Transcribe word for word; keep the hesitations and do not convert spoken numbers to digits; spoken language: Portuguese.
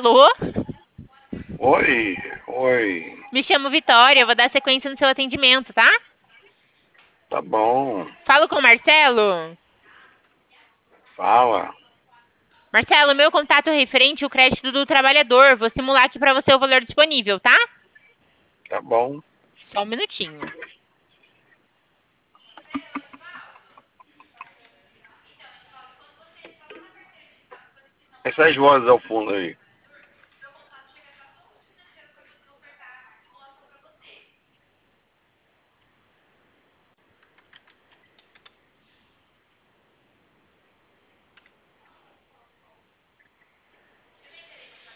Alô? Oi, oi. Me chamo Vitória, vou dar sequência no seu atendimento, tá? Tá bom. Falo com o Marcelo. Fala. Marcelo, meu contato é referente ao crédito do trabalhador. Vou simular aqui pra você o valor disponível, tá? Tá bom. Só um minutinho. Essas vozes ao fundo aí.